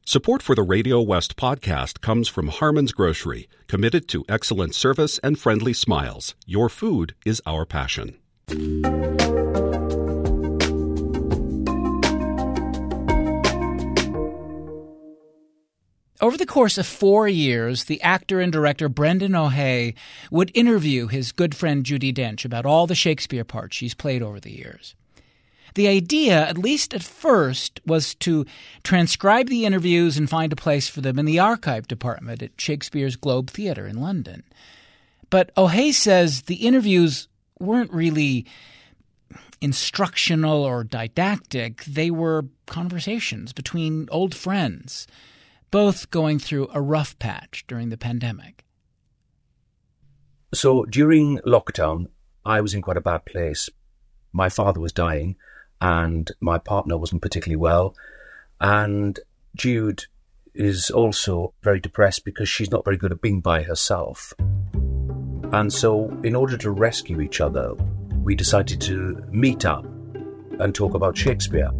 Support for the Radio West podcast comes from Harmon's Grocery, committed to excellent service and friendly smiles. Your food is our passion. Over the course of 4 years, the actor and director Brendan O'Hay would interview his good friend Judi Dench about all the Shakespeare parts she's played over the years. The idea, at least at first, was to transcribe the interviews and find a place for them in the archive department at Shakespeare's Globe Theatre in London. But O'Hay says the interviews weren't really instructional or didactic. They were conversations between old friends, both going through a rough patch during the pandemic. So during lockdown, I was in quite a bad place. My father was dying and my partner wasn't particularly well. And Jude is also very depressed because she's not very good at being by herself. And so in order to rescue each other, we decided to meet up and talk about Shakespeare.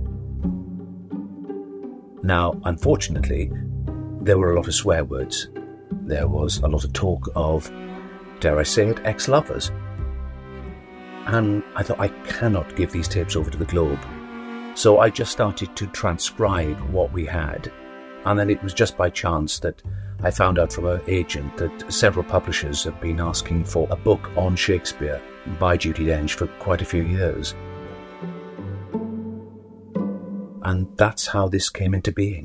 Now, unfortunately, there were a lot of swear words. There was a lot of talk of, dare I say it, ex-lovers. And I thought, I cannot give these tapes over to the Globe. So I just started to transcribe what we had. And then it was just by chance that I found out from an agent that several publishers have been asking for a book on Shakespeare by Judi Dench for quite a few years. And that's how this came into being.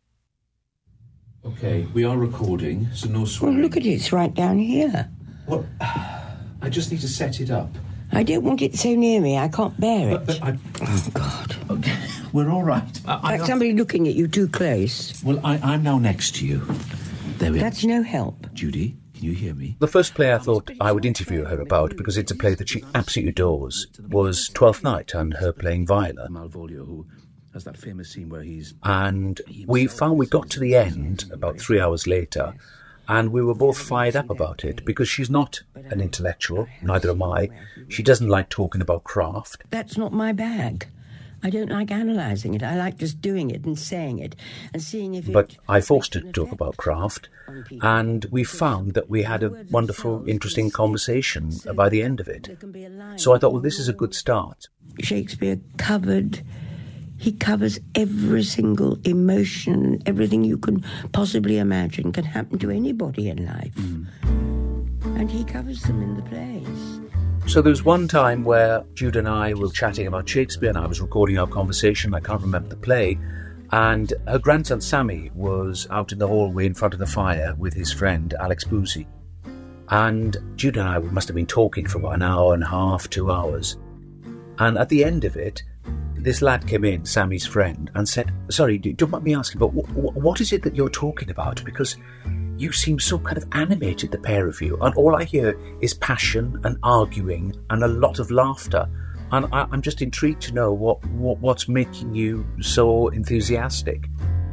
Okay, we are recording, so no swearing. Well, look at it, it's right down here. What? I just need to set it up. I don't want it so near me, I can't bear it. But Oh, God. Okay, we're all right. Like somebody looking at you too close. Well, I'm now next to you. There we are. That's no help. Judy, can you hear me? The first play I thought I would interview her about, because it's a play that she absolutely adores, was Twelfth Night and her playing Viola. Malvolio, who has that famous scene where he's... And we found we got to the end about 3 hours later, and we were both fired up about it, because she's not an intellectual, neither am I. She doesn't like talking about craft. That's not my bag. I don't like analysing it. I like just doing it and saying it and seeing if it... But I forced her to talk about craft, and we found that we had a wonderful, interesting conversation by the end of it. So I thought, well, this is a good start. Shakespeare he covers every single emotion, everything you can possibly imagine can happen to anybody in life. And he covers them in the plays. So there was one time where Jude and I were chatting about Shakespeare, and I was recording our conversation. I can't remember the play. And her grandson Sammy was out in the hallway in front of the fire with his friend Alex Boozy. And Jude and I must have been talking for about an hour and a half, 2 hours. And at the end of it, this lad came in, Sammy's friend, and said, sorry, don't mind me asking, but what is it that you're talking about? Because you seem so kind of animated, the pair of you, and all I hear is passion and arguing and a lot of laughter. And I'm just intrigued to know what's making you so enthusiastic.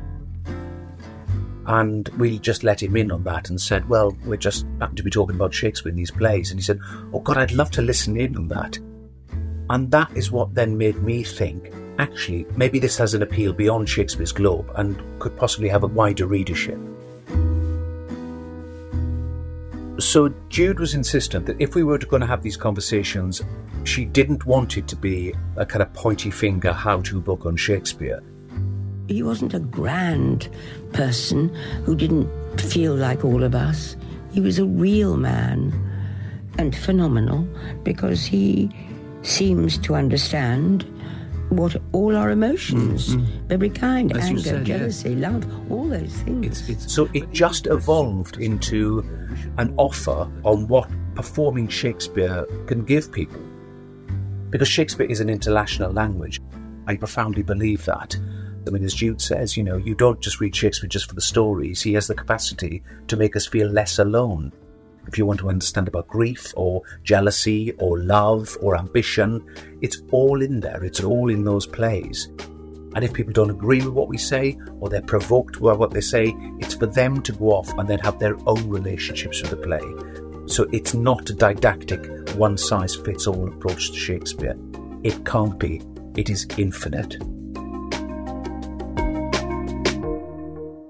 And we just let him in on that and said, well, we're just happen to be talking about Shakespeare in these plays. And he said, oh God, I'd love to listen in on that. And that is what then made me think, actually, maybe this has an appeal beyond Shakespeare's Globe and could possibly have a wider readership. So Jude was insistent that if we were going to have these conversations, she didn't want it to be a kind of pointy finger how-to book on Shakespeare. He wasn't a grand person who didn't feel like all of us. He was a real man and phenomenal because he seems to understand what all our emotions, every kind, as anger, said, jealousy, love, all those things. So it just evolved into an offer on what performing Shakespeare can give people. Because Shakespeare is an international language. I profoundly believe that. I mean, as Jude says, you don't just read Shakespeare just for the stories. He has the capacity to make us feel less alone. If you want to understand about grief or jealousy or love or ambition, it's all in there. It's all in those plays. And if people don't agree with what we say or they're provoked by what they say, it's for them to go off and then have their own relationships with the play. So it's not a didactic, one-size-fits-all approach to Shakespeare. It can't be. It is infinite.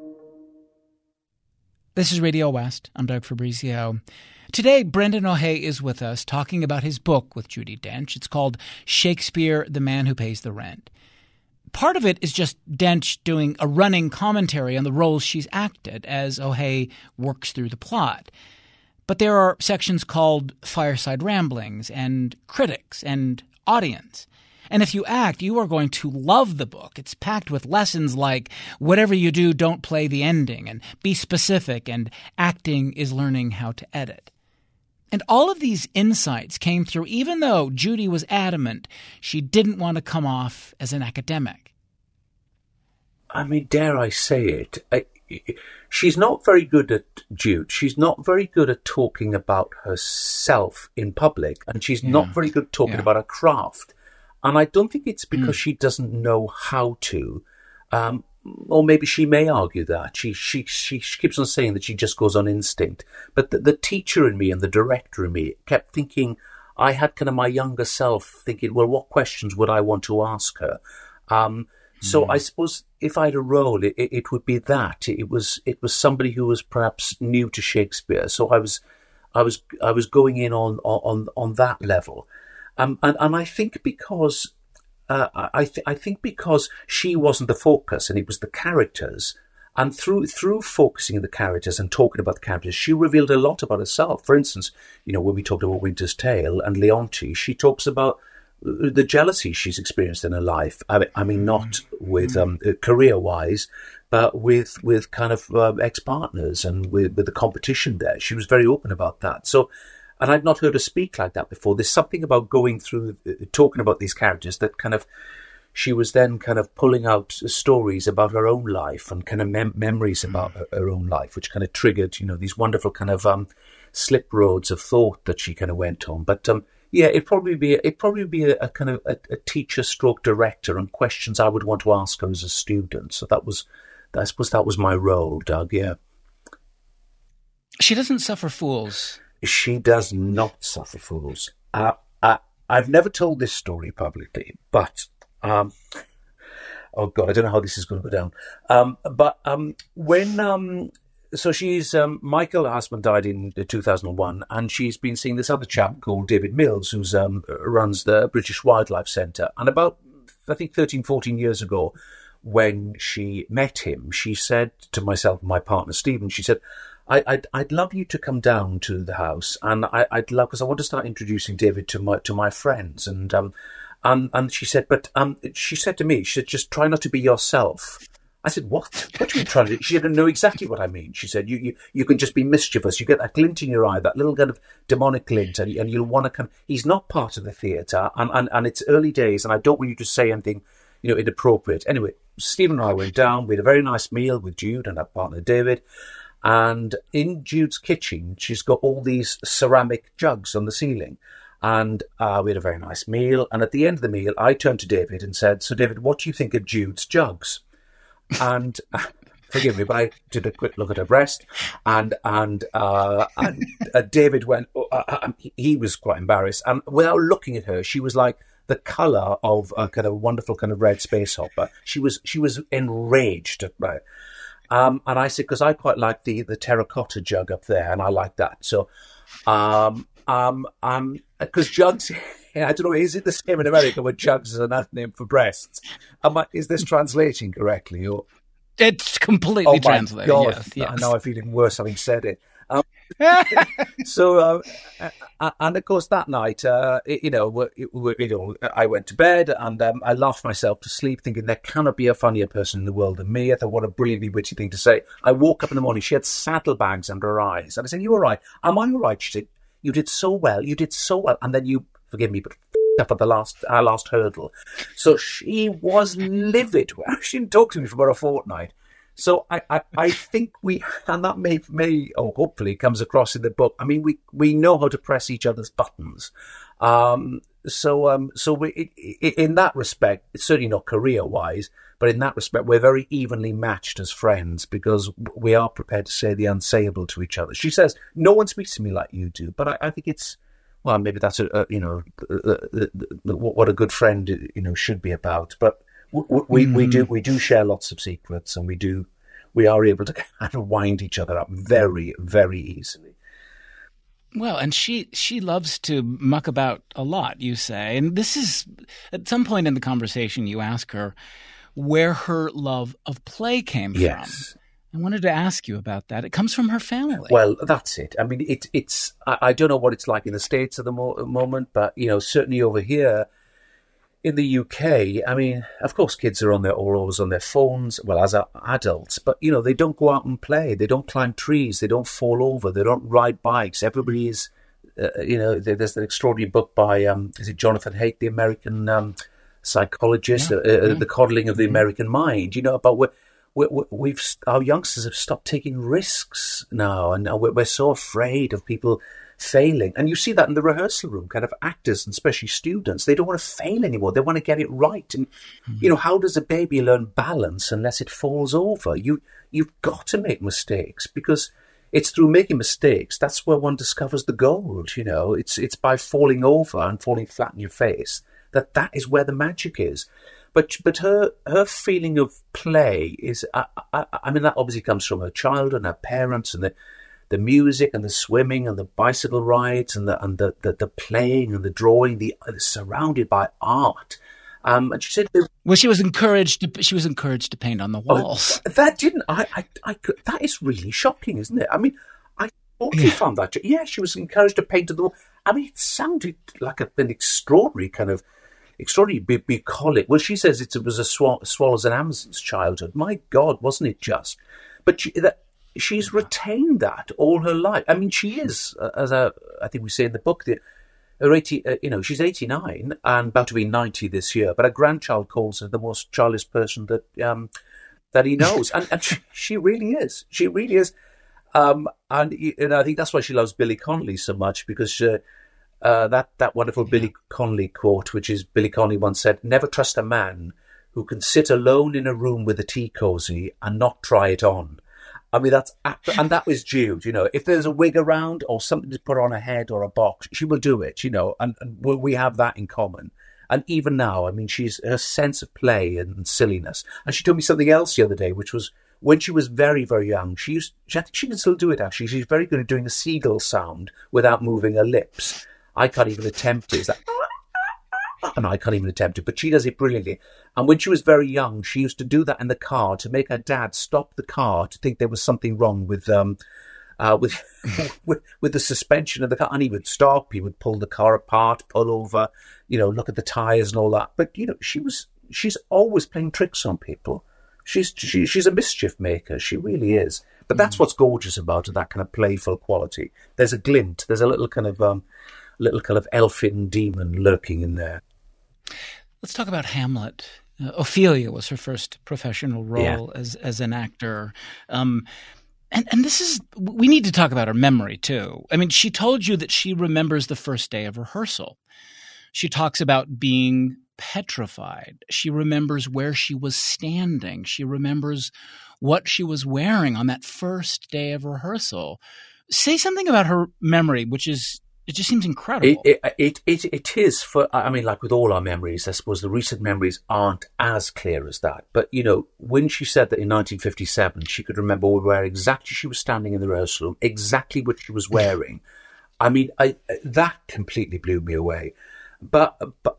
This is Radio West. I'm Doug Fabrizio. Today, Brendan O'Hay is with us talking about his book with Judi Dench. It's called Shakespeare, the Man Who Pays the Rent. Part of it is just Dench doing a running commentary on the roles she's acted as O'Hay works through the plot. But there are sections called Fireside Ramblings and Critics and Audience. And if you act, you are going to love the book. It's packed with lessons like whatever you do, don't play the ending, and be specific, and acting is learning how to edit. And all of these insights came through even though Judi was adamant she didn't want to come off as an academic. I mean, dare I say it, she's not very good at Jude. She's not very good at talking about herself in public, and she's not very good at talking about her craft. And I don't think it's because she doesn't know how to, or maybe she may argue that. She keeps on saying that she just goes on instinct. But the teacher in me and the director in me kept thinking, I had kind of my younger self thinking, well, what questions would I want to ask her? So I suppose if I had a role, it would be that. It was somebody who was perhaps new to Shakespeare. So I was going in on that level. And I think because I think because she wasn't the focus and it was the characters, and through focusing on the characters and talking about the characters, she revealed a lot about herself. For instance, when we talked about Winter's Tale and Leonti, she talks about the jealousy she's experienced in her life. I mean, not with career-wise, but with kind of ex-partners and with the competition there. She was very open about that. So, and I'd not heard her speak like that before. There's something about going through, talking about these characters that kind of, she was then kind of pulling out stories about her own life and kind of memories about her own life, which kind of triggered, these wonderful kind of slip roads of thought that she kind of went on. But yeah, it'd probably be a kind of a teacher stroke director and questions I would want to ask her as a student. So I suppose that was my role, Doug. Yeah. She doesn't suffer fools. She does not suffer fools. I've never told this story publicly, but oh God, I don't know how this is going to go down. But when so she's Michael, her husband, died in 2001, and she's been seeing this other chap called David Mills, who's runs the British Wildlife Centre. And about, I think, 13, 14 years ago, when she met him, she said to myself and my partner Stephen, she said, I'd love you to come down to the house, and I'd love, because I want to start introducing David to my friends, and she said, but she said to me, she said, just try not to be yourself. I said, what? What are you trying to do? She didn't know exactly what I mean. She said, you can just be mischievous. You get that glint in your eye, that little kind of demonic glint, and you'll want to come. He's not part of the theatre, and it's early days, and I don't want you to say anything, inappropriate. Anyway, Stephen and I went down. We had a very nice meal with Jude and our partner David. And in Jude's kitchen, she's got all these ceramic jugs on the ceiling. And we had a very nice meal. And at the end of the meal, I turned to David and said, so David, what do you think of Jude's jugs? And forgive me, but I did a quick look at her breast. And David went, he was quite embarrassed. And without looking at her, she was like the colour of a kind of wonderful kind of red space hopper. She was enraged at me. And I said, because I quite like the terracotta jug up there, and I like that. So, because jugs, I don't know, is it the same in America where jugs is another name for breasts? Is this translating correctly? Or it's completely translated. Yes. Now I feel even worse having said it. So, and of course that night, I went to bed and I laughed myself to sleep, thinking there cannot be a funnier person in the world than me. I thought, what a brilliantly witty thing to say. I woke up in the morning, she had saddlebags under her eyes, and I said, "You all right? Am I all right?" She said, "You did so well. You did so well." And then you, forgive me, but up at our last hurdle. So she was livid. She didn't talk to me for about a fortnight. So I think and that may or hopefully comes across in the book. I mean, we know how to press each other's buttons. So we, in that respect, it's certainly not career-wise, but in that respect, we're very evenly matched as friends because we are prepared to say the unsayable to each other. She says, "No one speaks to me like you do," but I think it's, well, maybe that's what a good friend should be about. But we do share lots of secrets, and we do we are able to kind of wind each other up very, very easily. Well, and she loves to muck about a lot, you say. And this is, at some point in the conversation, you ask her where her love of play came Yes. from. I wanted to ask you about that. It comes from her family. Well, that's it. I mean, it's. I don't know what it's like in the States at the moment, but certainly over here in the UK, I mean, of course, kids are always on their phones. Well, as adults, but they don't go out and play. They don't climb trees. They don't fall over. They don't ride bikes. Everybody is. There's an extraordinary book by is it Jonathan Haidt, the American psychologist, The Coddling of the American Mind. About our youngsters have stopped taking risks now, and we're so afraid of people failing. And you see that in the rehearsal room, kind of actors and especially students. They don't want to fail anymore. They want to get it right. And, how does a baby learn balance unless it falls over? You've got to make mistakes, because it's through making mistakes that's where one discovers the gold. It's by falling over and falling flat in your face that is where the magic is. But her feeling of play is, I mean, that obviously comes from her childhood and her parents, and the music and the swimming and the bicycle rides and the playing and the drawing, surrounded by art. And she said, well, she was encouraged to paint on the walls. That didn't that is really shocking, isn't it? I mean, I totally found that. Yeah, she was encouraged to paint on the wall. I mean, it sounded like an extraordinary kind of. Extraordinary bucolic. Well, she says it was a Swallows and Amazons childhood. My God, wasn't it just? But she's retained that all her life. I mean, she is, I think we say in the book, she's 89 and about to be 90 this year. But her grandchild calls her the most childish person that he knows, and she really is. She really is. And I think that's why she loves Billy Connolly so much, because. That wonderful Billy Connolly quote, which is Billy Connolly once said, "Never trust a man who can sit alone in a room with a tea cosy and not try it on." I mean, and that was Jude. If there's a wig around or something to put on a head or a box, she will do it. And we have that in common. And even now, I mean, her sense of play and silliness. And she told me something else the other day, which was when she was very, very young. I think she can still do it. Actually, she's very good at doing a seagull sound without moving her lips. I can't even attempt it. And I can't even attempt it, but she does it brilliantly. And when she was very young, she used to do that in the car to make her dad stop the car to think there was something wrong with the suspension of the car. And he would stop. He would pull the car apart, pull over, look at the tires and all that. But she's always playing tricks on people. She's a mischief maker. She really is. But that's what's gorgeous about her, that kind of playful quality. There's a glint. There's a little kind of elfin demon lurking in there. Let's talk about Hamlet. Ophelia was her first professional role as an actor. And this is, we need to talk about her memory too. I mean, she told you that she remembers the first day of rehearsal. She talks about being petrified. She remembers where she was standing. She remembers what she was wearing on that first day of rehearsal. Say something about her memory, it just seems incredible. It is like with all our memories, I suppose the recent memories aren't as clear as that. But, when she said that in 1957, she could remember where exactly she was standing in the rehearsal room, exactly what she was wearing. I mean, that completely blew me away. But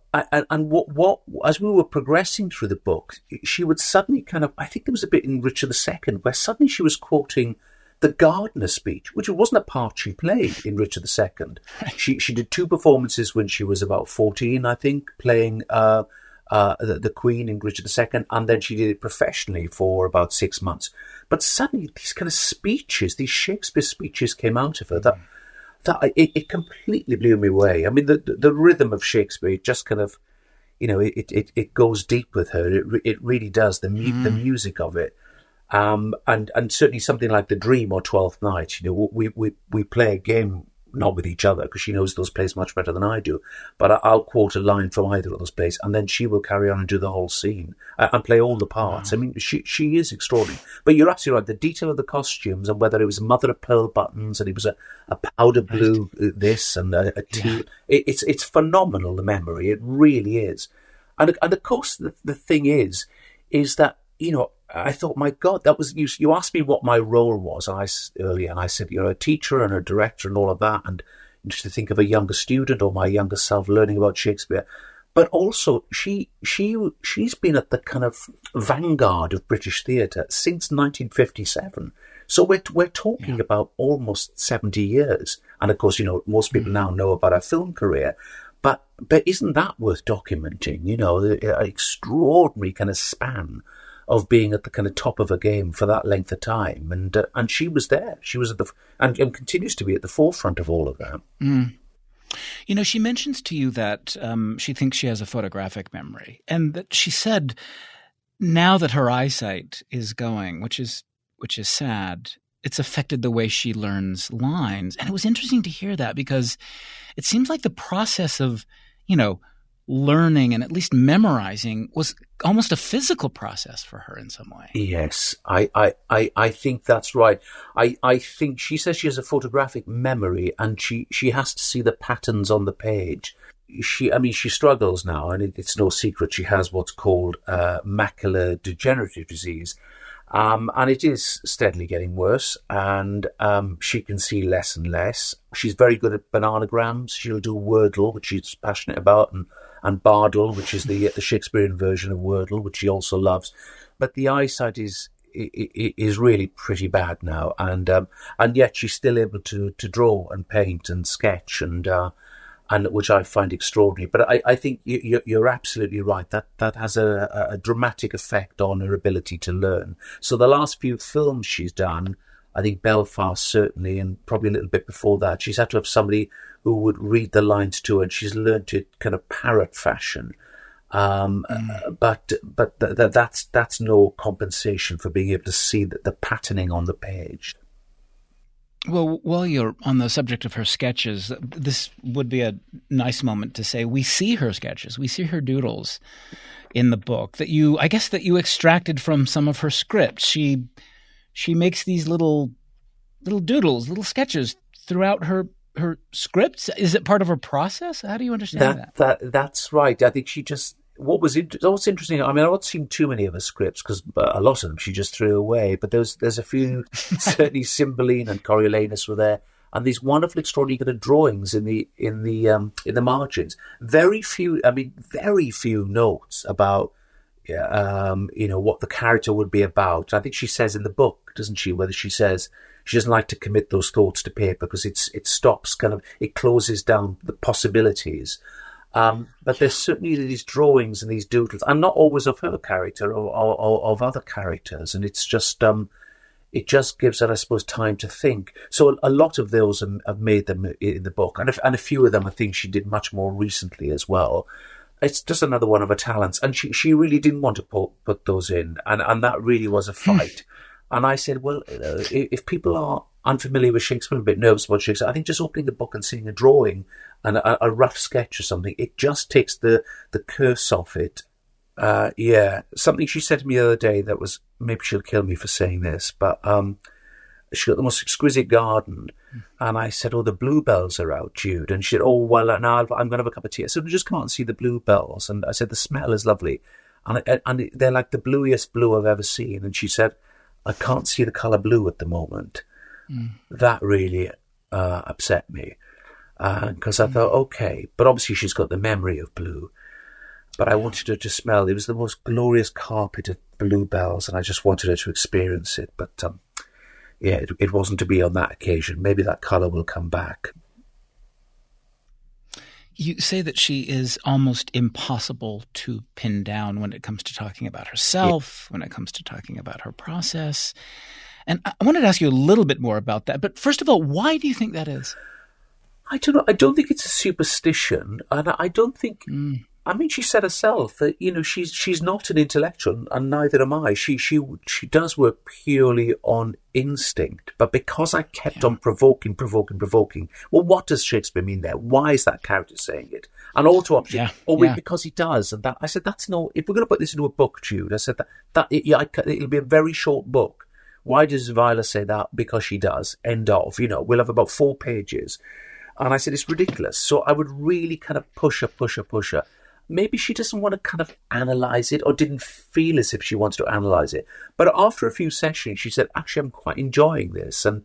what as we were progressing through the book, she would suddenly I think there was a bit in Richard II where suddenly she was quoting the Gardner speech, which wasn't a part she played in Richard II. She did 2 performances when she was about 14, I think, playing the Queen in Richard II, and then she did it professionally for about 6 months. But suddenly these kind of speeches, these Shakespeare speeches came out of her that it completely blew me away. I mean, the rhythm of Shakespeare, it just kind of, it goes deep with her. It really does. The music of it. And certainly something like The Dream or Twelfth Night, we play a game, not with each other, because she knows those plays much better than I do, but I'll quote a line from either of those plays, and then she will carry on and do the whole scene and play all the parts. Wow. I mean, she is extraordinary. But you're absolutely right, the detail of the costumes, and whether it was mother of pearl buttons and it was a powder blue this and a teal, it's phenomenal, the memory. It really is. And of course, the thing is that, I thought, my God, that was, you asked me what my role was earlier, and I said, you're a teacher and a director and all of that, and just to think of a younger student or my younger self learning about Shakespeare. But also, she's been at the kind of vanguard of British theatre since 1957. So we're talking about almost 70 years. And of course, most people now know about her film career. But isn't that worth documenting? The extraordinary kind of span of being at the kind of top of a game for that length of time. And she was there. She was at and continues to be at the forefront of all of that. Mm. She mentions to you that she thinks she has a photographic memory, and that she said now that her eyesight is going, which is sad, it's affected the way she learns lines. And it was interesting to hear that, because it seems like the process of, learning and at least memorizing was almost a physical process for her in some way. Yes, I think that's right. I think she says she has a photographic memory, and she has to see the patterns on the page. She struggles now, and it's no secret she has what's called macular degenerative disease. And it is steadily getting worse, and she can see less and less. She's very good at bananagrams. She'll do Wordle, which she's passionate about, and Bardle, which is the Shakespearean version of Wordle, which she also loves. But the eyesight is really pretty bad now, and yet she's still able to draw and paint and sketch, and which I find extraordinary. But I think you're absolutely right. That has a dramatic effect on her ability to learn. So the last few films she's done, I think Belfast certainly, and probably a little bit before that, she's had to have somebody who would read the lines to her, and she's learned it kind of parrot fashion. But that's no compensation for being able to see the patterning on the page. Well, while you're on the subject of her sketches, this would be a nice moment to say we see her sketches, we see her doodles in the book that you extracted from some of her scripts. She makes these little doodles, little sketches throughout her scripts. Is it part of her process? How do you understand that? That's right. I think she just, what's interesting, I haven't seen too many of her scripts, because a lot of them she just threw away, but there's a few, certainly Cymbeline and Coriolanus were there, and these wonderful, extraordinary kind of drawings in the margins. Very few notes about what the character would be about. I think she says in the book, doesn't she, whether she says she doesn't like to commit those thoughts to paper because it closes down the possibilities. But there's certainly these drawings and these doodles, and not always of her character or of other characters. And it's just, it just gives her, I suppose, time to think. So a lot of those have made them in the book, and a few of them I think she did much more recently as well. It's just another one of her talents, and she really didn't want to put those in, and that really was a fight. And I said, well, if people are unfamiliar with Shakespeare, a bit nervous about Shakespeare, I think just opening the book and seeing a drawing and a rough sketch or something, it just takes the curse off it. Something she said to me the other day that was, maybe she'll kill me for saying this, but she got the most exquisite garden. And I said, the bluebells are out, Jude. And she said, well, now I'm going to have a cup of tea. I said, just come out and see the bluebells. And I said, the smell is lovely. And they're like the bluiest blue I've ever seen. And she said, I can't see the colour blue at the moment. That really upset me, because I thought, okay, but obviously she's got the memory of blue, but I wanted her to smell. It was the most glorious carpet of bluebells, and I just wanted her to experience it. But it wasn't to be on that occasion. Maybe that colour will come back. You say that she is almost impossible to pin down when it comes to talking about herself, when it comes to talking about her process. And I wanted to ask you a little bit more about that. But first of all, why do you think that is? I don't know. I don't think it's a superstition. And I don't think... I mean, she said herself that, she's not an intellectual, and neither am I. She does work purely on instinct. But because I kept on provoking, well, what does Shakespeare mean there? Why is that character saying it? And auto-option, because he does. And that, I said, that's no... If we're going to put this into a book, Jude, I said it'll be a very short book. Why does Viola say that? Because she does. End of. We'll have about 4 pages. And I said, it's ridiculous. So I would really kind of push her. maybe she doesn't want to kind of analyse it, or didn't feel as if she wants to analyse it. But after a few sessions, she said, actually, I'm quite enjoying this. And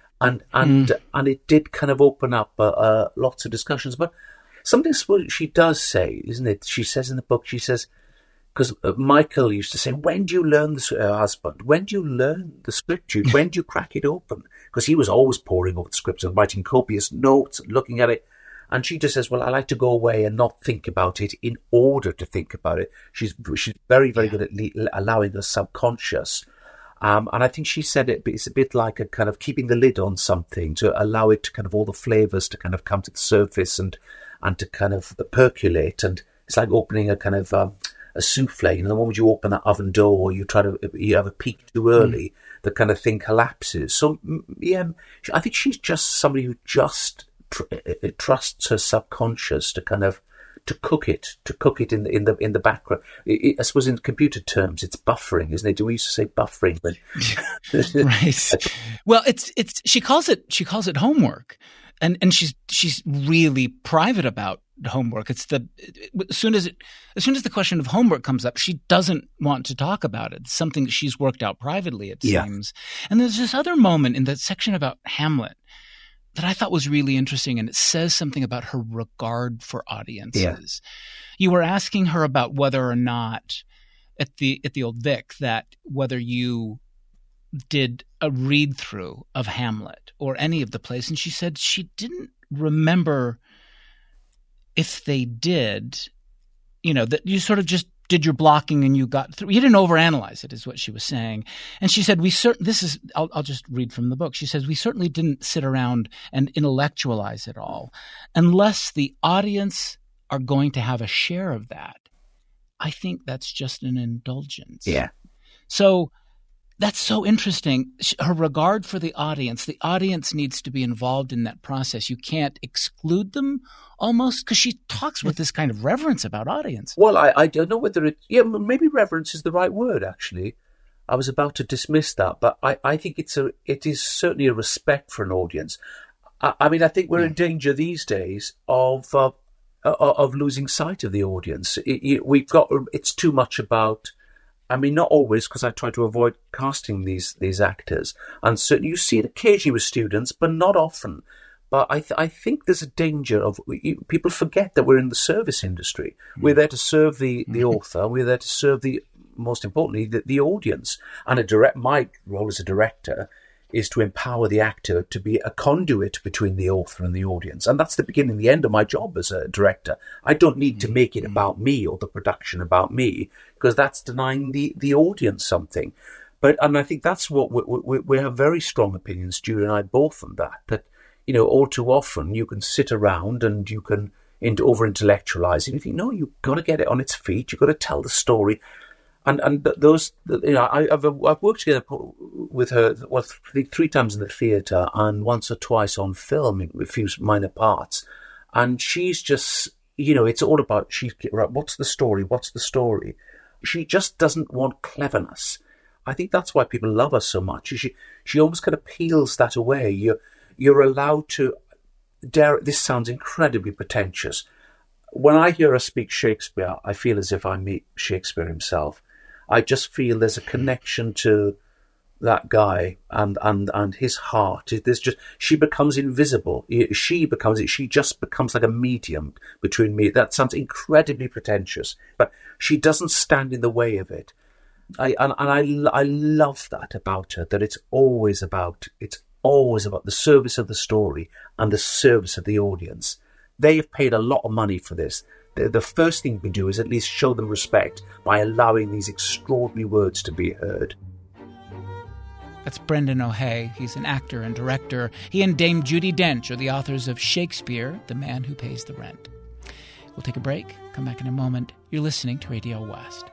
it did kind of open up lots of discussions. But something she does say, isn't it? She says in the book, she says, because Michael used to say, when do you learn her husband? When do you learn the script, Jude? When do you crack it open? Because he was always poring over the scripts and writing copious notes and looking at it. And she just says, well, I like to go away and not think about it in order to think about it. She's very, very good at allowing her subconscious. And I think she said it's a bit like a kind of keeping the lid on something to allow it to kind of all the flavours to kind of come to the surface and to kind of percolate. And it's like opening a kind of a souffle. The moment you open that oven door or you have a peak too early, the kind of thing collapses. So, I think she's just somebody who just trusts her subconscious to kind of to cook it in the background. I suppose in computer terms, it's buffering, isn't it? We used to say buffering, but right. Well, it's she calls it homework, and she's really private about homework. It's as soon as the question of homework comes up, she doesn't want to talk about it. It's something she's worked out privately, it seems. And there's this other moment in the section about Hamlet that I thought was really interesting, and it says something about her regard for audiences. Yeah. You were asking her about whether or not at the Old Vic that whether you did a read through of Hamlet or any of the plays, and she said she didn't remember if they did. That you sort of just did your blocking and you got through. You didn't overanalyze it, is what she was saying. And she said, I'll just read from the book. She says, we certainly didn't sit around and intellectualize it all. Unless the audience are going to have a share of that, I think that's just an indulgence. Yeah. So that's so interesting. Her regard for the audience needs to be involved in that process. You can't exclude them almost, because she talks with this kind of reverence about audience. Well, I don't know whether maybe reverence is the right word, actually. I was about to dismiss that, but I think it is certainly a respect for an audience. I mean, I think we're in danger these days of losing sight of the audience. It's too much about, I mean, not always, because I try to avoid casting these actors. And certainly you see it occasionally with students, but not often. But I think there's a danger of people forget that we're in the service industry. We're there to serve the author. We're there to serve most importantly, the audience. And my role as a director is to empower the actor to be a conduit between the author and the audience. And that's the beginning and the end of my job as a director. I don't need to make it about me or the production about me, because that's denying the audience something. And I think that's what we have very strong opinions, Jude and I both, on that all too often you can sit around and you can over-intellectualize it. You think, no, you've got to get it on its feet. You've got to tell the story. And those, I've worked together with her, 3 times in the theatre and once or twice on film in a few minor parts. And she's just, it's all about, right, what's the story? What's the story? She just doesn't want cleverness. I think that's why people love her so much. She almost kind of peels that away. You're allowed to, this sounds incredibly pretentious. When I hear her speak Shakespeare, I feel as if I meet Shakespeare himself. I just feel there's a connection to that guy and his heart. She becomes invisible. She just becomes like a medium between me. That sounds incredibly pretentious, but she doesn't stand in the way of it. I love that about her, that it's always about the service of the story and the service of the audience. They have paid a lot of money for this. The first thing we do is at least show them respect by allowing these extraordinary words to be heard. That's Brendan O'Hay. He's an actor and director. He and Dame Judi Dench are the authors of Shakespeare, The Man Who Pays the Rent. We'll take a break, come back in a moment. You're listening to Radio West.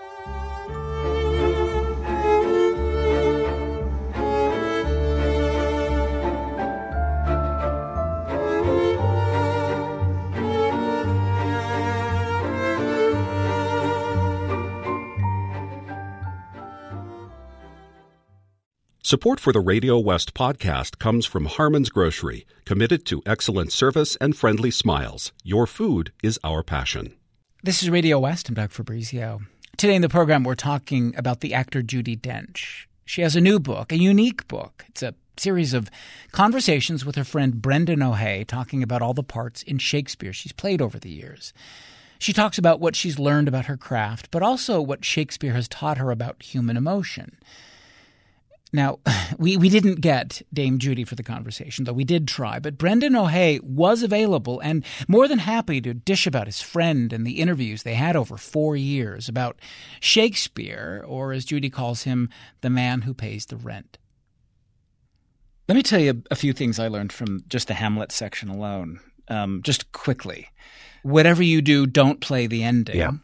Support for the Radio West podcast comes from Harmon's Grocery, committed to excellent service and friendly smiles. Your food is our passion. This is Radio West. I'm Doug Fabrizio. Today in the program, we're talking about the actor Judi Dench. She has a new book, a unique book. It's a series of conversations with her friend Brendan O'Hay, talking about all the parts in Shakespeare she's played over the years. She talks about what she's learned about her craft, but also what Shakespeare has taught her about human emotion. Now, we didn't get Dame Judi for the conversation, though we did try, but Brendan O'Hay was available and more than happy to dish about his friend and the interviews they had over 4 years about Shakespeare, or as Judi calls him, the man who pays the rent. Let me tell you a few things I learned from just the Hamlet section alone, just quickly. Whatever you do, don't play the ending. Yeah.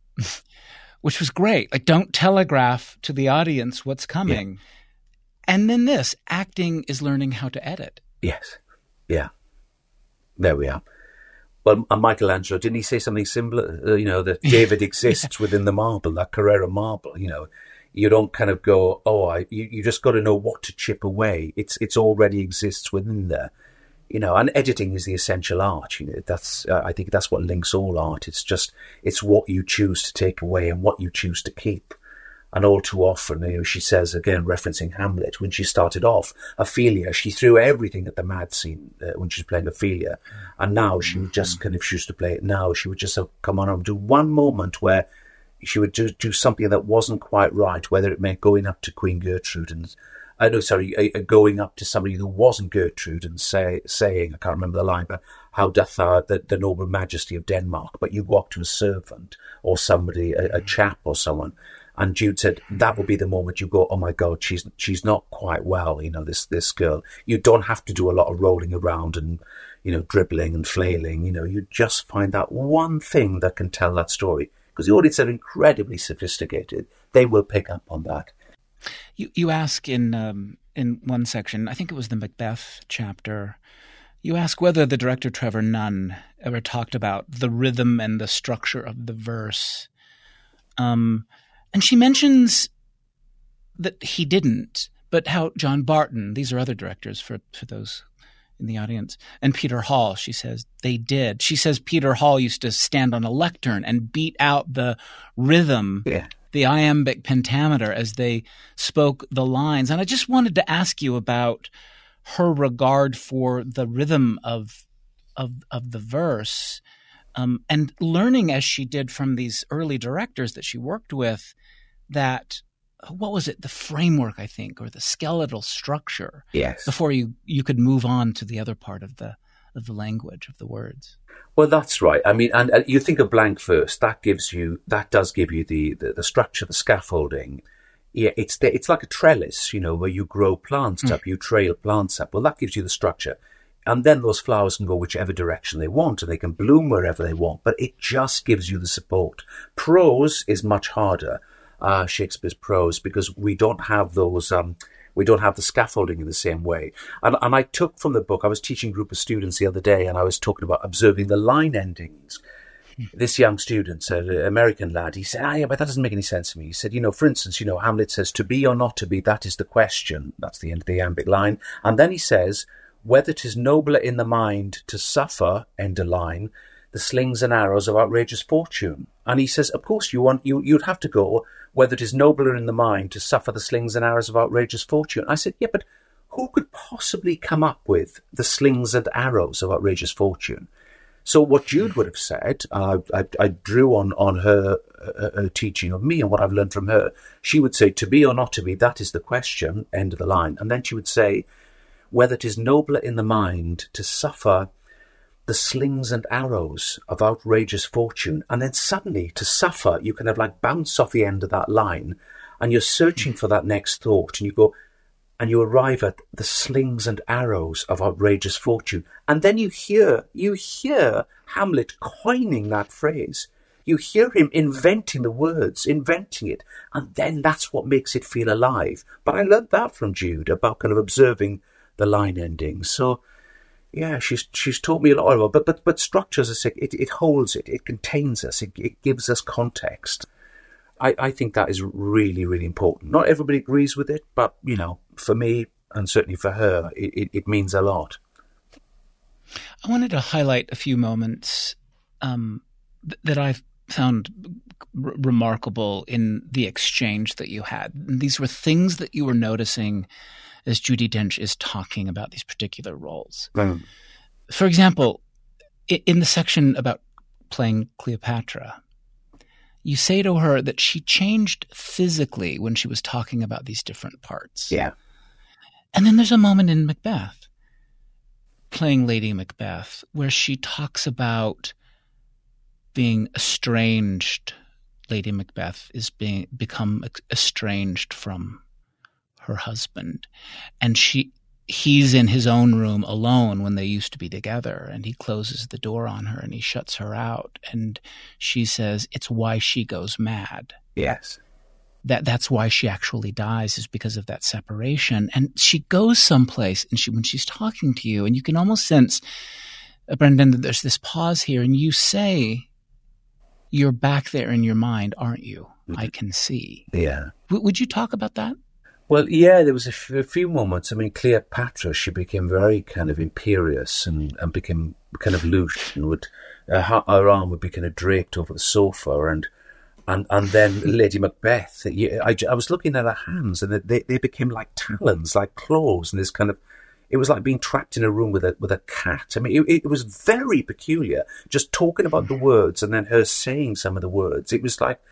Which was great. Like, don't telegraph to the audience what's coming. Yeah. And then this, acting is learning how to edit. Yes. Yeah. There we are. Well, Michelangelo, didn't he say something similar? That David exists within the marble, that Carrara marble. You don't kind of go, you just got to know what to chip away. It's already exists within there. And editing is the essential art. I think that's what links all art. It's what you choose to take away and what you choose to keep. And all too often, she says, again, referencing Hamlet, when she started off, Ophelia, she threw everything at the mad scene when she was playing Ophelia. And now she would just if she used to play it now, she would just come on and do one moment where she would do something that wasn't quite right, whether it meant going up to Queen Gertrude and going up to somebody who wasn't Gertrude and saying, I can't remember the line, but how doth thou the noble majesty of Denmark? But you go up to a servant or somebody, a chap or someone. And Jude said that would be the moment you go, oh my God, she's not quite well, this girl. You don't have to do a lot of rolling around and, dribbling and flailing. You just find that one thing that can tell that story. Because the audience are incredibly sophisticated. They will pick up on that. You ask in one section, I think it was the Macbeth chapter, you ask whether the director Trevor Nunn ever talked about the rhythm and the structure of the verse. And she mentions that he didn't, but how John Barton, these are other directors for those in the audience, and Peter Hall, she says, they did. She says Peter Hall used to stand on a lectern and beat out the rhythm, the iambic pentameter as they spoke the lines. And I just wanted to ask you about her regard for the rhythm of the verse, and learning as she did from these early directors that she worked with that, what was it, the framework, I think, or the skeletal structure. Yes. Before you could move on to the other part of the language, of the words. Well, that's right. I mean, and you think of blank verse, that does give you the structure, the scaffolding. Yeah, it's like a trellis, where you grow plants up, you trail plants up. Well, that gives you the structure. And then those flowers can go whichever direction they want, and they can bloom wherever they want. But it just gives you the support. Prose is much harder, Shakespeare's prose, because we don't have those. We don't have the scaffolding in the same way. And I took from the book. I was teaching a group of students the other day, and I was talking about observing the line endings. This young student, an American lad, he said, yeah, but that doesn't make any sense to me. He said, for instance, Hamlet says, to be or not to be, that is the question. That's the end of the iambic line. And then he says, whether 'tis nobler in the mind to suffer, end of line, the slings and arrows of outrageous fortune. And he says, of course, you'd have to go, whether it is nobler in the mind to suffer the slings and arrows of outrageous fortune. I said, yeah, but who could possibly come up with the slings and arrows of outrageous fortune? So what Jude would have said, I drew on her teaching of me and what I've learned from her. She would say, to be or not to be, that is the question, end of the line. And then she would say, whether it is nobler in the mind to suffer the slings and arrows of outrageous fortune. And then suddenly, to suffer, you kind of bounce off the end of that line, and you're searching for that next thought, and you go, and you arrive at the slings and arrows of outrageous fortune. And then you hear Hamlet coining that phrase. You hear him inventing the words, inventing it. And then that's what makes it feel alive. But I learned that from Jude, about kind of observing the line endings. So, yeah, she's taught me a lot about it. But structure, as I say, it holds it contains us, it gives us context. I think that is really, really important. Not everybody agrees with it, but, for me, and certainly for her, it means a lot. I wanted to highlight a few moments that I've found remarkable in the exchange that you had. These were things that you were noticing as Judi Dench is talking about these particular roles. For example, in the section about playing Cleopatra, you say to her that she changed physically when she was talking about these different parts. Yeah. And then there's a moment in Macbeth, playing Lady Macbeth, where she talks about being estranged. Lady Macbeth is become estranged from her husband. And he's in his own room alone when they used to be together, and he closes the door on her and he shuts her out. And she says it's why she goes mad. Yes. That's why she actually dies, is because of that separation. And she goes someplace, and when she's talking to you, and you can almost sense, Brendan, that there's this pause here, and you say, you're back there in your mind, aren't you? Mm-hmm. I can see. Yeah. Would you talk about that? Well, yeah, there was a few moments. I mean, Cleopatra, she became very kind of imperious and became kind of loose, and her arm would be kind of draped over the sofa, and then Lady Macbeth, I was looking at her hands, and they became like talons, like claws, and this kind of, it was like being trapped in a room with a cat. I mean, it was very peculiar, just talking about the words and then her saying some of the words. It was like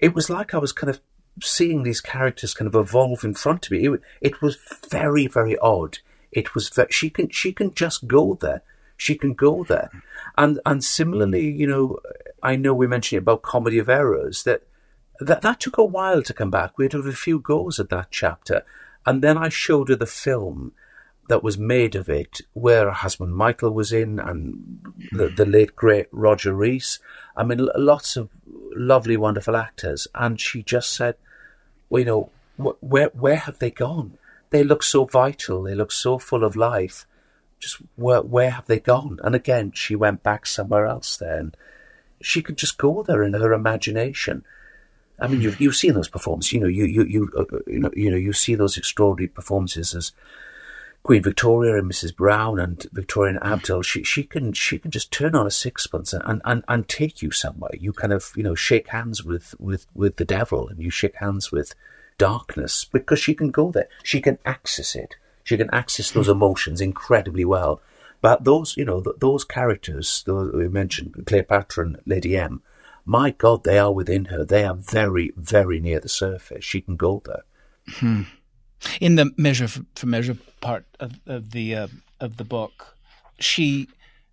I was kind of seeing these characters kind of evolve in front of me. It was very, very odd. It was she can just go there. She can go there. And similarly, you know, I know we mentioned about Comedy of Errors, that took a while to come back. We had a few goes at that chapter. And then I showed her the film that was made of it, where her husband Michael was in, and the late, great Roger Rees. I mean, lots of lovely, wonderful actors. And she just said, well, you know, where have they gone? They look so vital. They look so full of life. Just where have they gone? And again, she went back somewhere else there, and she could just go there in her imagination. I mean, you've seen those performances. You know, you see those extraordinary performances as Queen Victoria and Mrs. Brown and Victoria and Abdul. She can just turn on a sixpence and take you somewhere. You kind of, you know, shake hands with the devil, and you shake hands with darkness, because she can go there. She can access it. She can access those emotions incredibly well. But those, you know, those characters, those we mentioned, Cleopatra and Lady M, my God, they are within her. They are very, very near the surface. She can go there. Hmm. In the measure for measure part of the book, she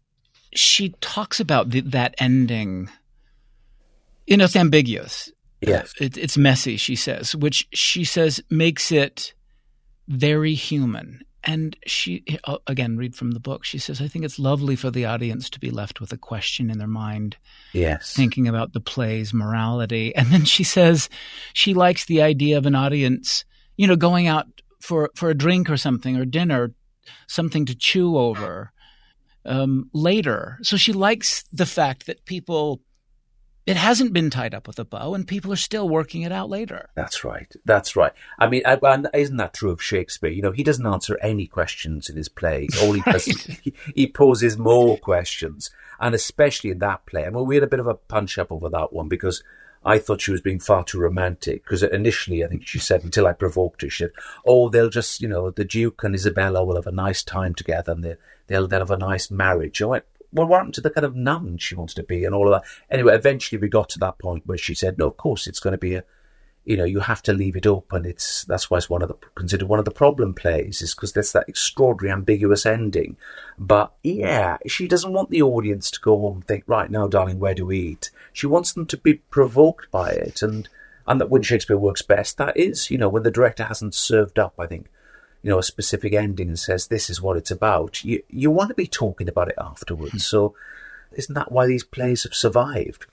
talks about that ending. You know, it's ambiguous. Yes, it's messy. She says, which she says makes it very human. And she, again, read from the book, she says, I think it's lovely for the audience to be left with a question in their mind. Yes. Thinking about the play's morality. And then she says she likes the idea of an audience, you know, going out for a drink or something, or dinner, something to chew over later. So she likes the fact that it hasn't been tied up with a bow, and people are still working it out later. That's right. I mean, isn't that true of Shakespeare? You know, he doesn't answer any questions in his plays. All he does, he poses more questions. And especially in that play. I mean, we had a bit of a punch-up over that one, because I thought she was being far too romantic. Because initially, I think she said, until I provoked her, she said, oh, they'll just, you know, the Duke and Isabella will have a nice time together, and they'll have a nice marriage. I went, well, what happened to the kind of nun she wanted to be and all of that? Anyway, eventually we got to that point where she said, no, of course it's going to be you have to leave it open. That's why it's considered one of the problem plays, is because there's that extraordinary ambiguous ending. But yeah, she doesn't want the audience to go home and think, right now, darling, where do we eat? She wants them to be provoked by it. And that when Shakespeare works best, that is, you know, when the director hasn't served up, I think, you know, a specific ending and says, this is what it's about. You want to be talking about it afterwards. So isn't that why these plays have survived?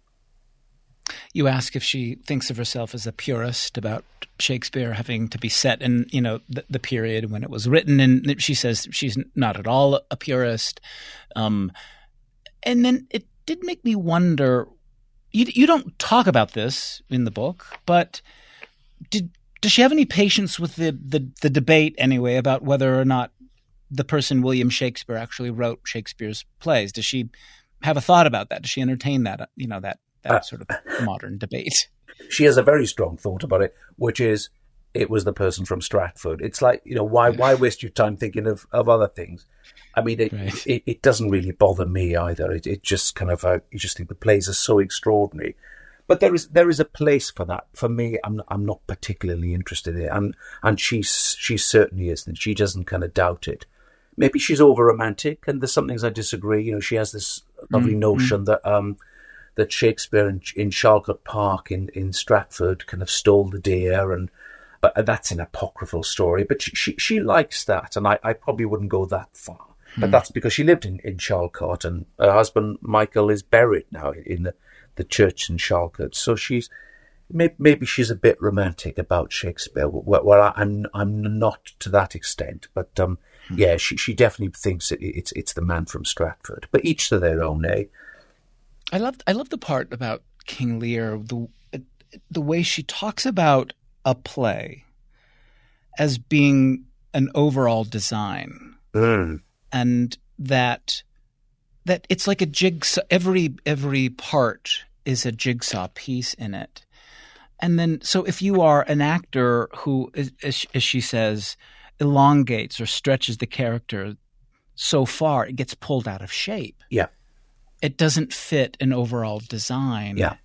You ask if she thinks of herself as a purist about Shakespeare having to be set in, you know, the period when it was written. And she says she's not at all a purist. And then it did make me wonder, you don't talk about this in the book, but does she have any patience with the debate anyway about whether or not the person William Shakespeare actually wrote Shakespeare's plays? Does she have a thought about that? Does she entertain that, you know, that that sort of modern debate. She has a very strong thought about it, which is it was the person from Stratford. It's like, why waste your time thinking of other things? I mean, it doesn't really bother me either. It just kind of, you just think the plays are so extraordinary. But there is a place for that. For me, I'm not particularly interested in it, and she certainly isn't. She doesn't kind of doubt it. Maybe she's over romantic, and there's some things I disagree. She has this lovely notion that Shakespeare in Charlecote Park in Stratford kind of stole the deer, but that's an apocryphal story. But she likes that, and I probably wouldn't go that far. But that's because she lived in Charlecote, and her husband Michael is buried now in the church in Charlecote. So maybe she's a bit romantic about Shakespeare. Well, I'm not to that extent, but yeah, she definitely thinks it's the man from Stratford. But each to their own, eh? I love the part about King Lear, the way she talks about a play as being an overall design. And that it's like a jigsaw. Every part is a jigsaw piece in it. And then, so if you are an actor who, as she says, elongates or stretches the character so far, it gets pulled out of shape. Yeah. It doesn't fit an overall design. Yeah.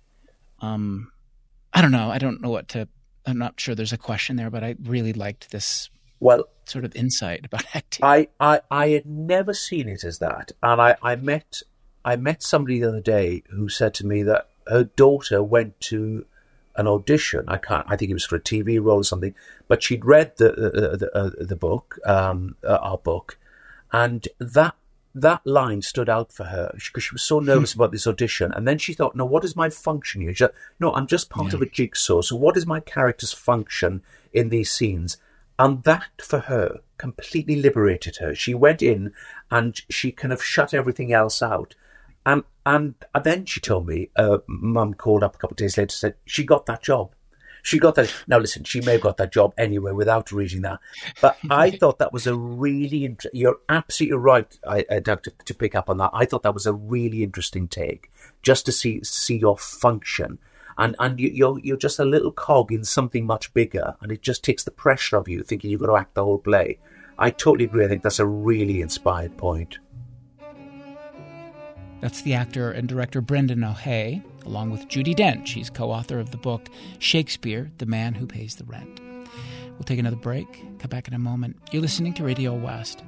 I don't know. I'm not sure there's a question there, but I really liked this sort of insight about acting. I had never seen it as that. And I met somebody the other day who said to me that her daughter went to an audition. I think it was for a TV role or something, but she'd read the book, our book, and that line stood out for her because she was so nervous about this audition. And then she thought, no, what is my function here? She said, no, I'm just part of a jigsaw. So what is my character's function in these scenes? And that, for her, completely liberated her. She went in and she kind of shut everything else out. And then she told me, Mum called up a couple of days later and said, she got that job. She got that. Now, listen, she may have got that job anyway without reading that. But I thought that was a really you're absolutely right, Doug, to pick up on that. I thought that was a really interesting take, just to see your function. And you're just a little cog in something much bigger, and it just takes the pressure off you, thinking you've got to act the whole play. I totally agree. I think that's a really inspired point. That's the actor and director Brendan O'Hay, along with Judi Dench. She's co-author of the book Shakespeare, The Man Who Pays the Rent. We'll take another break. Come back in a moment. You're listening to Radio West.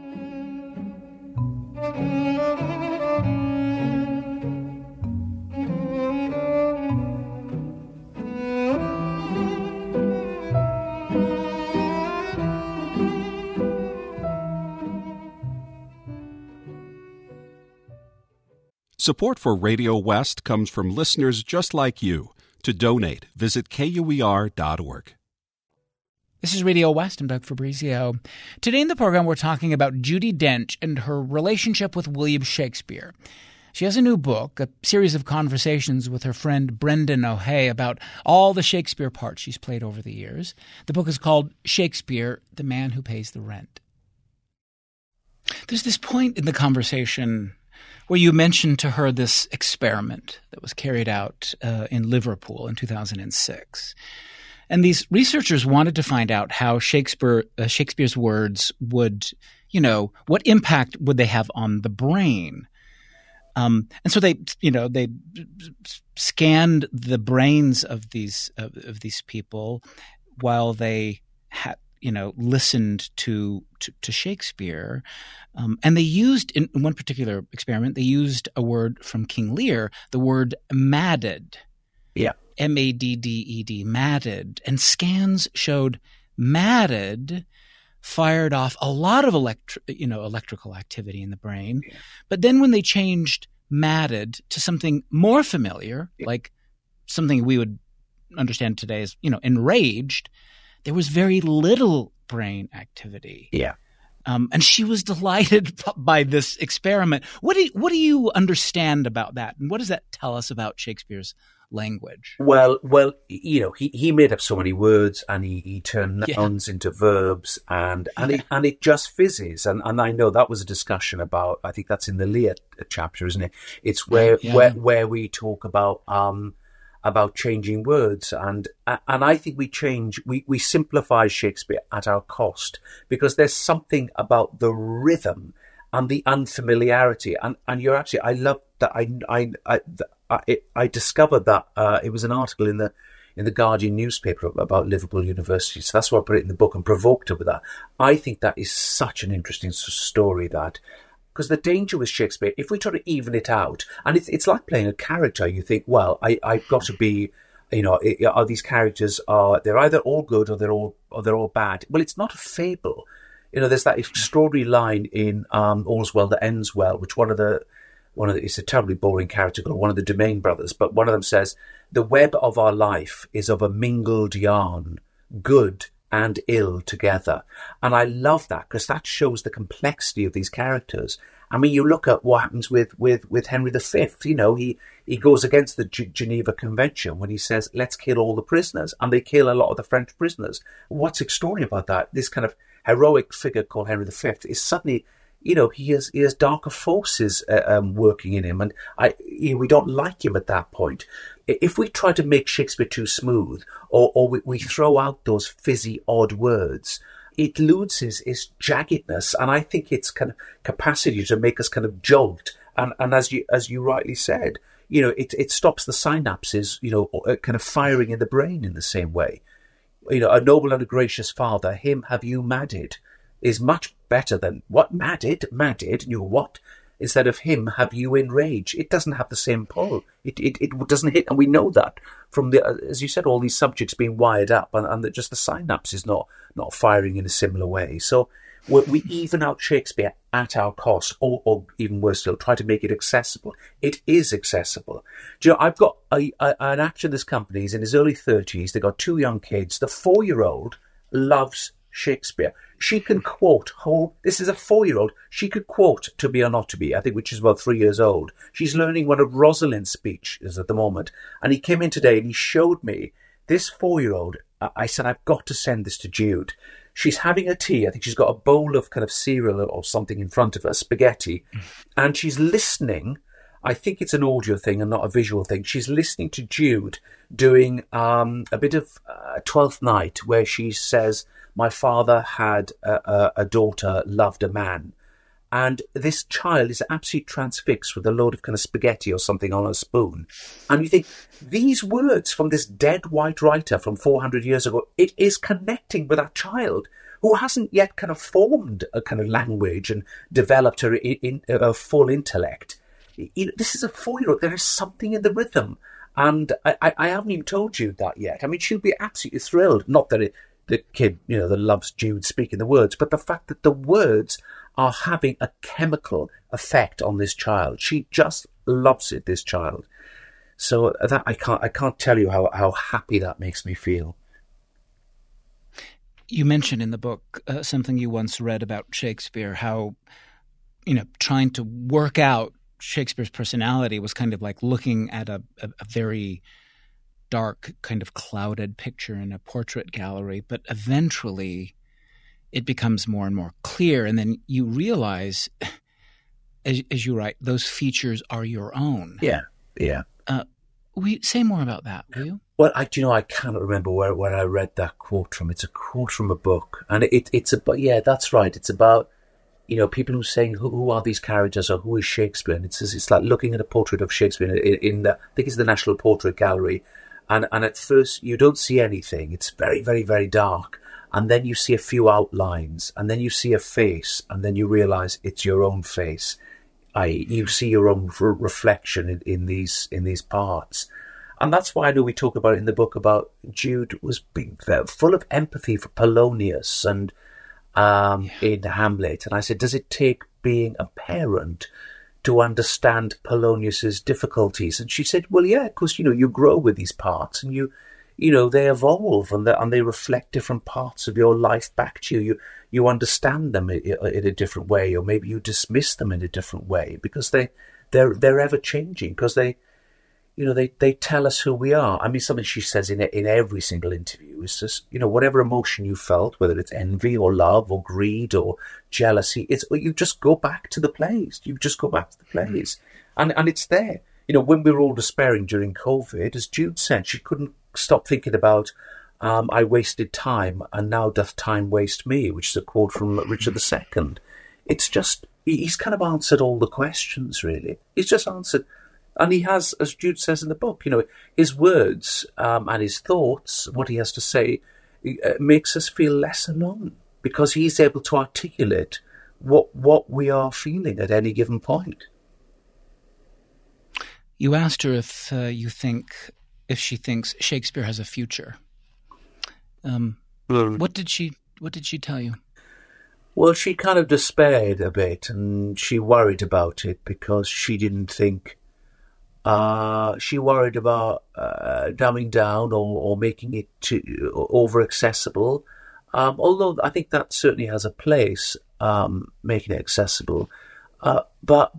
Support for Radio West comes from listeners just like you. To donate, visit KUER.org. This is Radio West. I'm Doug Fabrizio. Today in the program, we're talking about Judi Dench and her relationship with William Shakespeare. She has a new book, a series of conversations with her friend Brendan O'Hay about all the Shakespeare parts she's played over the years. The book is called Shakespeare, The Man Who Pays the Rent. There's this point in the conversation where you mentioned to her this experiment that was carried out in Liverpool in 2006. And these researchers wanted to find out how Shakespeare's words would, what impact would they have on the brain? And so they scanned the brains of these people while they had, listened to Shakespeare. And they used, in one particular experiment, they used a word from King Lear, the word madded. Yeah. M-A-D-D-E-D, madded. And scans showed madded fired off a lot of electrical activity in the brain. Yeah. But then when they changed madded to something more familiar, like something we would understand today as, enraged, there was very little brain activity. Yeah. And she was delighted by this experiment. What do you understand about that? And what does that tell us about Shakespeare's language. Well, he made up so many words, and he turned nouns into verbs, and it just fizzes. And I know that was a discussion about. I think that's in the Lear chapter, isn't it? It's where we talk about changing words, and I think we simplify Shakespeare at our cost, because there's something about the rhythm and the unfamiliarity, and you're absolutely. I love that. I discovered that it was an article in the Guardian newspaper about Liverpool University, so that's why I put it in the book and provoked her with that. I think that is such an interesting story, that. Because the danger with Shakespeare, if we try to even it out, and it's like playing a character, you think, well, I've got to be, are these characters, they're either all good or they're all bad. Well, it's not a fable. There's that extraordinary line in All's Well That Ends Well, which it's a terribly boring character called one of the Domain brothers, but one of them says, the web of our life is of a mingled yarn, good and ill together. And I love that, because that shows the complexity of these characters. I mean, you look at what happens with Henry V. He goes against the Geneva Convention when he says, let's kill all the prisoners, and they kill a lot of the French prisoners. What's extraordinary about that, this kind of heroic figure called Henry V, is suddenly, he has darker forces working in him, and we don't like him at that point. If we try to make Shakespeare too smooth, or we throw out those fizzy, odd words, it loses its jaggedness, and I think its kind of capacity to make us kind of jolt. And as you rightly said, it stops the synapses, kind of firing in the brain in the same way. A noble and a gracious father, him have you madded, is much better than what madded, what? Instead of him have you enraged. It doesn't have the same pull. It doesn't hit, and we know that from as you said, all these subjects being wired up, and that just the synapse is not firing in a similar way. So we even out Shakespeare at our cost, or even worse still, try to make it accessible. It is accessible. Do you know, I've got an actor in this company. He's in his early 30s. They've got 2 young kids. The 4-year-old loves Shakespeare. She can quote this is a 4-year-old. She could quote To Be or Not to Be, I think, which is about 3 years old. She's learning one of Rosalind's speeches at the moment. And he came in today and he showed me this 4-year-old. I said, I've got to send this to Jude. She's having a tea. I think she's got a bowl of kind of cereal or something in front of her, spaghetti. And she's listening. I think it's an audio thing and not a visual thing. She's listening to Jude doing a bit of Twelfth Night, where she says, my father had a daughter, loved a man. And this child is absolutely transfixed with a load of kind of spaghetti or something on a spoon. And you think, these words from this dead white writer from 400 years ago, it is connecting with that child who hasn't yet kind of formed a kind of language and developed her full intellect. This is a 4-year-old. There is something in the rhythm. And I haven't even told Jude that yet. I mean, she'll be absolutely thrilled. Not that the kid, that loves Jude speaking the words, but the fact that the words are having a chemical effect on this child. She just loves it, this child. So that I can't tell you how happy that makes me feel. You mentioned in the book something you once read about Shakespeare, how, trying to work out Shakespeare's personality was kind of like looking at a very dark, kind of clouded picture in a portrait gallery, but eventually it becomes more and more clear, and then you realize, as you write, those features are your own. Yeah. Say more about that, will you? Well, I cannot remember where I read that quote from. It's a quote from a book, and it's about, that's right. It's about, people who are saying who are these characters or who is Shakespeare, and it's like looking at a portrait of Shakespeare in I think it's the National Portrait Gallery, and at first you don't see anything. It's very, very, very dark. And then you see a few outlines, and then you see a face, and then you realise it's your own face. You see your own reflection in these parts. And that's why I know we talk about it in the book about Jude was being full of empathy for Polonius and in Hamlet. And I said, does it take being a parent to understand Polonius's difficulties? And she said, well, yeah, because, you grow with these parts, and they evolve and they reflect different parts of your life back to you. You understand them in a different way, or maybe you dismiss them in a different way, because they're ever changing, because they tell us who we are. I mean, something she says in every single interview is just, whatever emotion you felt, whether it's envy or love or greed or jealousy, you just go back to the plays. You just go back to the plays. And it's there. When we were all despairing during COVID, as Jude said, she couldn't stop thinking about, I wasted time and now doth time waste me, which is a quote from Richard II. It's just, he's kind of answered all the questions, really. He's just answered. And he has, as Jude says in the book, his words and his thoughts, what he has to say, makes us feel less alone because he's able to articulate what we are feeling at any given point. You asked her if she thinks Shakespeare has a future. What did she tell you? Well, she kind of despaired a bit, and she worried about it because she didn't think. She worried about dumbing down or making it too over accessible. Although I think that certainly has a place, making it accessible. But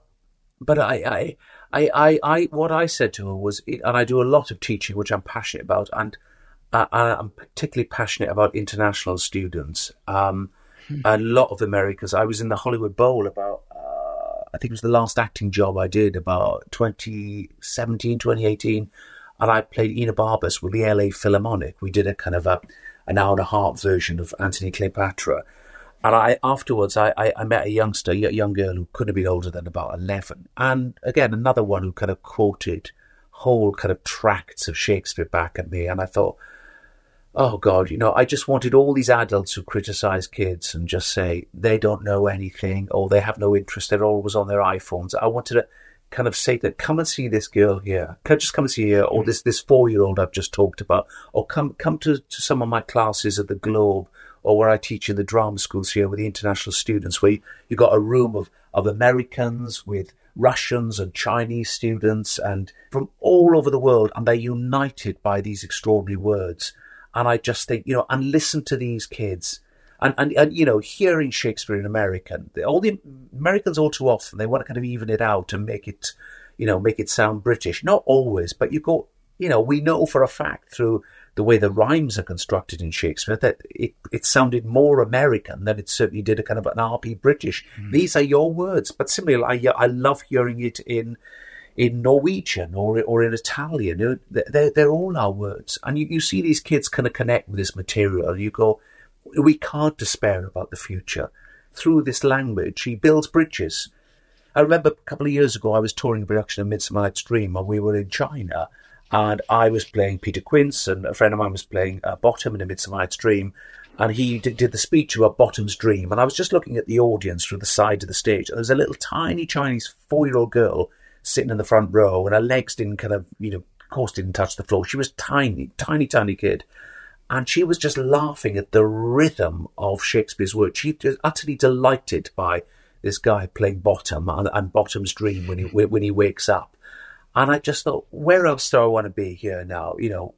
I what I said to her was, and I do a lot of teaching, which I'm passionate about, and I'm particularly passionate about international students. A lot of Americans. I was in the Hollywood Bowl about. I think it was the last acting job I did about 2017, 2018. And I played Ena Barbas with the LA Philharmonic. We did a kind of an hour and a half version of Antony Cleopatra. And afterwards, I met a young girl who couldn't have been older than about 11. And again, another one who kind of quoted whole kind of tracts of Shakespeare back at me. And I thought, oh, God, I just wanted all these adults who criticize kids and just say they don't know anything or they have no interest. They're always on their iPhones. I wanted to kind of say that, come and see this girl here. Just come and see her, or this 4-year-old I've just talked about, or come to some of my classes at the Globe, or where I teach in the drama schools here with the international students, where you got a room of Americans with Russians and Chinese students and from all over the world, and they're united by these extraordinary words. And I just think, and listen to these kids. And hearing Shakespeare in American, all the Americans all too often, they want to kind of even it out and make it sound British. Not always, but we know for a fact through the way the rhymes are constructed in Shakespeare that it sounded more American than it certainly did a kind of an RP British. These are your words. But similarly, I love hearing it in Norwegian or in Italian. They're all our words. And you see these kids kind of connect with this material. And you go, we can't despair about the future. Through this language, he builds bridges. I remember a couple of years ago, I was touring a production of Midsummer Night's Dream, and we were in China. And I was playing Peter Quince, and a friend of mine was playing Bottom in A Midsummer Night's Dream. And he did the speech about Bottom's dream. And I was just looking at the audience through the side of the stage. And there was a little tiny Chinese 4-year-old girl sitting in the front row, and her legs didn't of course didn't touch the floor. She was tiny, tiny, tiny kid. And she was just laughing at the rhythm of Shakespeare's words. She was utterly delighted by this guy playing Bottom and Bottom's dream when he wakes up. And I just thought, where else do I want to be here now?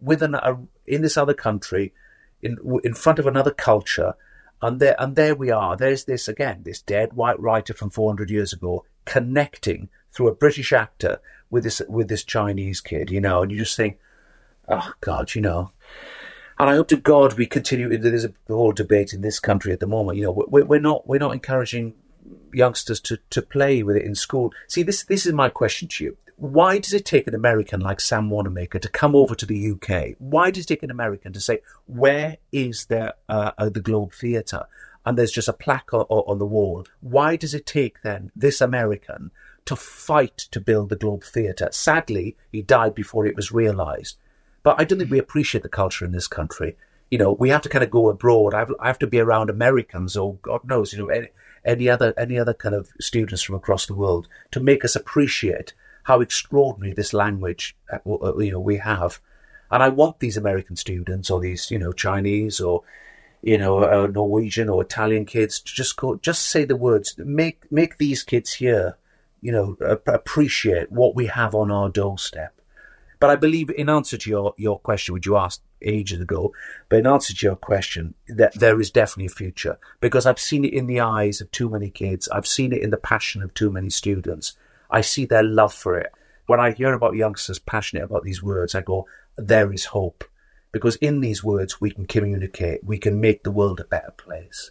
In this other country, in front of another culture, and there we are. There's this dead white writer from 400 years ago connecting through a British actor with this Chinese kid, and you just think, oh God, And I hope to God we continue. There's a whole debate in this country at the moment. We're not encouraging youngsters to play with it in school. See, this is my question to you. Why does it take an American like Sam Wanamaker to come over to the UK? Why does it take an American to say, where is the Globe Theatre? And there's just a plaque on the wall. Why does it take then this American to fight to build the Globe Theatre? Sadly, he died before it was realised. But I don't think we appreciate the culture in this country. We have to kind of go abroad. I have to be around Americans or God knows, any other kind of students from across the world to make us appreciate how extraordinary this language, we have. And I want these American students or these, Chinese or, Norwegian or Italian kids to just say the words, make these kids here, appreciate what we have on our doorstep. But I believe, in answer to your question, which you asked ages ago, but in answer to your question, that there is definitely a future, because I've seen it in the eyes of too many kids. I've seen it in the passion of too many students. I see their love for it. when I hear about youngsters passionate about these words, I go, there is hope. Because in these words, we can communicate. We can make the world a better place.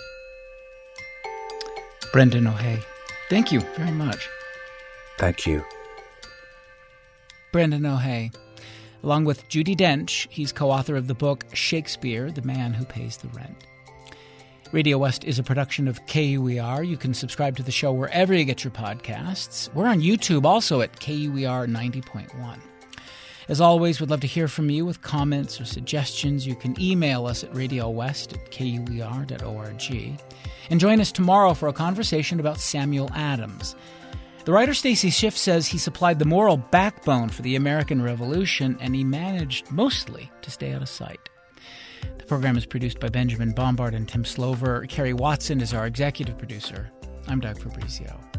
Brendan O'Hay, thank you very much. Thank you. Brendan O'Hay. Along with Judi Dench, he's co-author of the book Shakespeare, The Man Who Pays the Rent. Radio West is a production of KUER. You can subscribe to the show wherever you get your podcasts. We're on YouTube also at KUER 90.1. As always, we'd love to hear from you with comments or suggestions. You can email us at radiowest@kuer.org. And join us tomorrow for a conversation about Samuel Adams. The writer Stacy Schiff says he supplied the moral backbone for the American Revolution, and he managed mostly to stay out of sight. The program is produced by Benjamin Bombard and Tim Slover. Kerry Watson is our executive producer. I'm Doug Fabrizio.